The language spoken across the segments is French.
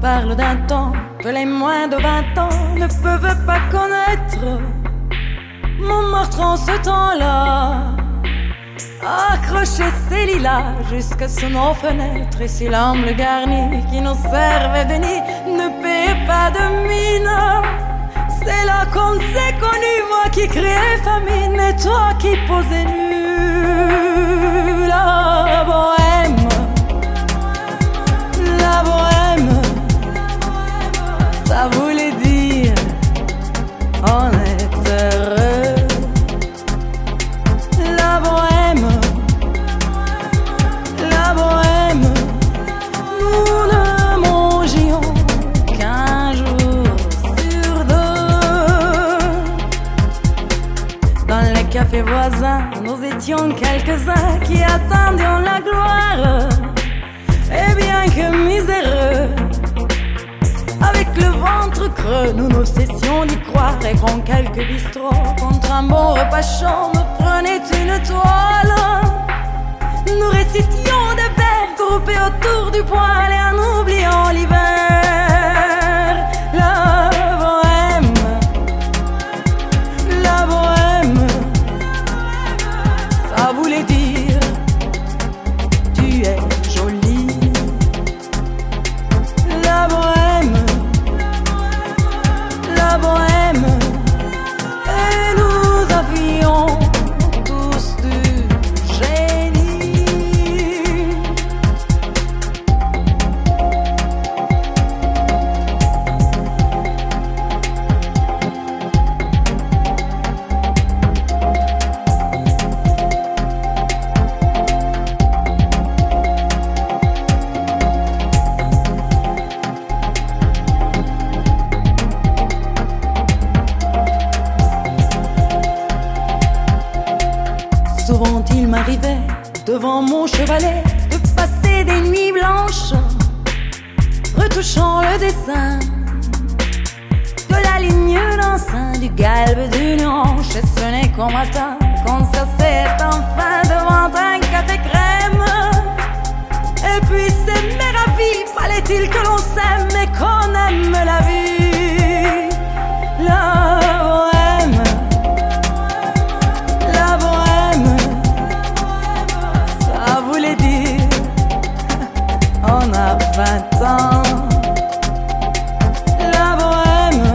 parle d'un temps que les moins de 20 ans ne peuvent pas connaître. Montmartre en ce temps-là accrochait ses lilas jusque sous nos fenêtres. Et si l'homme le garni qui nous servait de nid ne payait pas de mine, c'est là qu'on s'est connus, moi qui criais famine et toi qui posais nu. La bohème, la bohème, ça voulait dire on est heureux. La bohème, la bohème, nous ne mangions qu'un jour sur deux. Dans les cafés voisins, nous étions quelques-uns qui attendions la gloire. Et bien que miséreux, avec le ventre creux, nous nous cessions d'y croire. Et quand quelques bistrots, contre un bon repas chaud, me prenaient une toile, nous récitions des vers groupés autour du poêle et en oubliant l'hiver. La bohème, la bohème, ça voulait dire tu es jolie. La bohème, la bohème, et nous avions tous du génie. Souvent il m'arrivait devant mon chevalet de passer des nuits blanches retouchant le dessin de la ligne d'enceinte du galbe d'une hanche. Et ce n'est qu'au matin qu'on s'asseyait enfin devant un café crème. Et puis s'aimer à vie, fallait-il que l'on s'aime et qu'on aime la vie. La bohème, la bohème, ça voulait dire on a 20 ans. La bohème,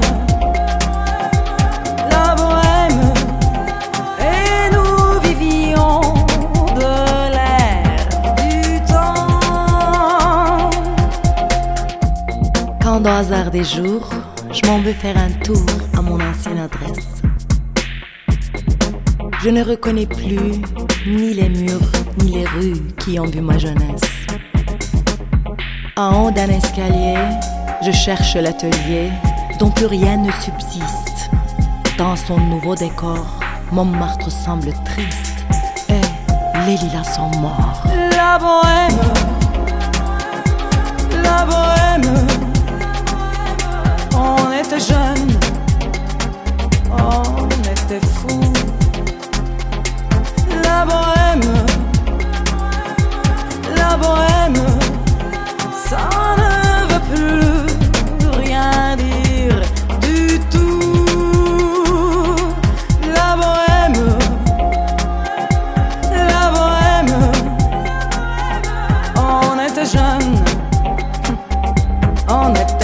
la bohème, et nous vivions de l'air du temps. Quand au hasard des jours, je m'en vais faire un tour à mon ancienne adresse, je ne reconnais plus ni les murs, ni les rues qui ont vu ma jeunesse. En haut d'un escalier, je cherche l'atelier dont plus rien ne subsiste. Dans son nouveau décor, Montmartre semble triste et les lilas sont morts. La bohème, la bohème, on était jeunes, on était fous. La bohème, la bohème, ça ne veut plus rien dire du tout. La bohème, la bohème, on était jeunes, on était